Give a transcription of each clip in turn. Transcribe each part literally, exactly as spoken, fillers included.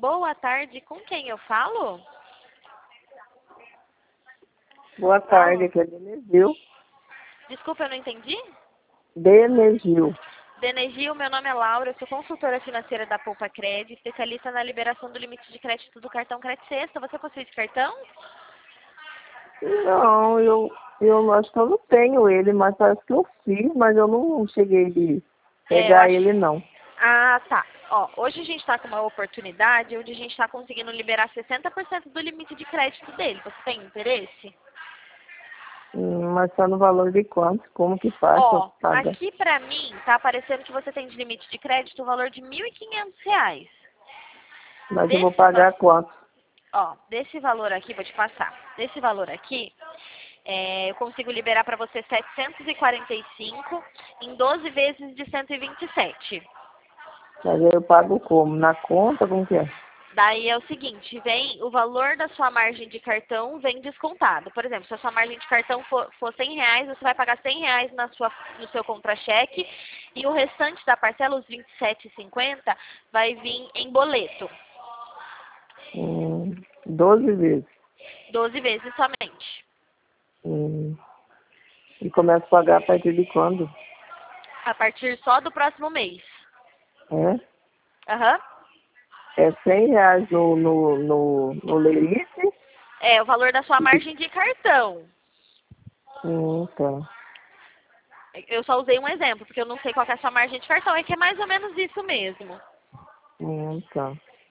Boa tarde, com quem eu falo? Boa tarde, aqui é Denegil. Desculpa, eu não entendi. Denegil. Denegil, meu nome é Laura, eu sou consultora financeira da Poupa Cred, especialista na liberação do limite de crédito do cartão Credit Sexta. Você possui esse cartão? Não, eu, eu acho que eu não tenho ele, mas parece que eu fiz, mas eu não cheguei de É, eu pegar acho... ele, não. Ah, tá. Ó, hoje a gente está com uma oportunidade onde a gente está conseguindo liberar sessenta por cento do limite de crédito dele. Você tem interesse? Hum, Mas tá no valor de quanto? Como que faz pra Ó, pagar? aqui pra mim tá aparecendo que você tem de limite de crédito o valor de mil e quinhentos reais. Mas eu vou Desse, va- pagar quanto? ó, desse valor aqui, vou te passar. Desse valor aqui, é, eu consigo liberar para você setecentos e quarenta e cinco em doze vezes de cento e vinte e sete. Mas eu pago como? Na conta? Como que é? Daí é o seguinte, vem o valor da sua margem de cartão vem descontado. Por exemplo, se a sua margem de cartão for, for cem reais, você vai pagar cem reais na sua, no seu contra-cheque e o restante da parcela, os vinte e sete e cinquenta, vai vir em boleto. Hum, doze vezes. doze vezes somente. Hum, E começo a pagar a partir de quando? A partir só do próximo mês. É? Aham. É cem reais no, no, no, no Lerite? É o valor da sua margem de cartão. Hum, tá. Eu só usei um exemplo, porque eu não sei qual que é a sua margem de cartão. É que é mais ou menos isso mesmo. Hum, tá.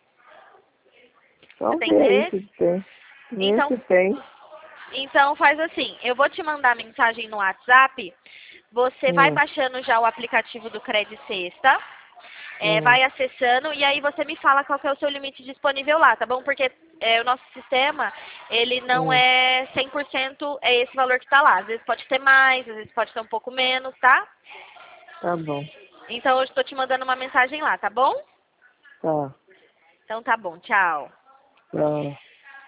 Você Então tem vê aí interesse? se tem. Vê Então, se tem. então faz assim, eu vou te mandar mensagem no WhatsApp, você vai Hum, baixando já o aplicativo do Credit Sexta, é, hum, vai acessando e aí você me fala qual que é o seu limite disponível lá, tá bom? Porque é, o nosso sistema, ele não hum. é cem por cento é esse valor que tá lá. Às vezes pode ter mais, às vezes pode ter um pouco menos, tá? Tá bom. Então eu estou te mandando uma mensagem lá, tá bom? Tá. Então tá bom, tchau. Tá.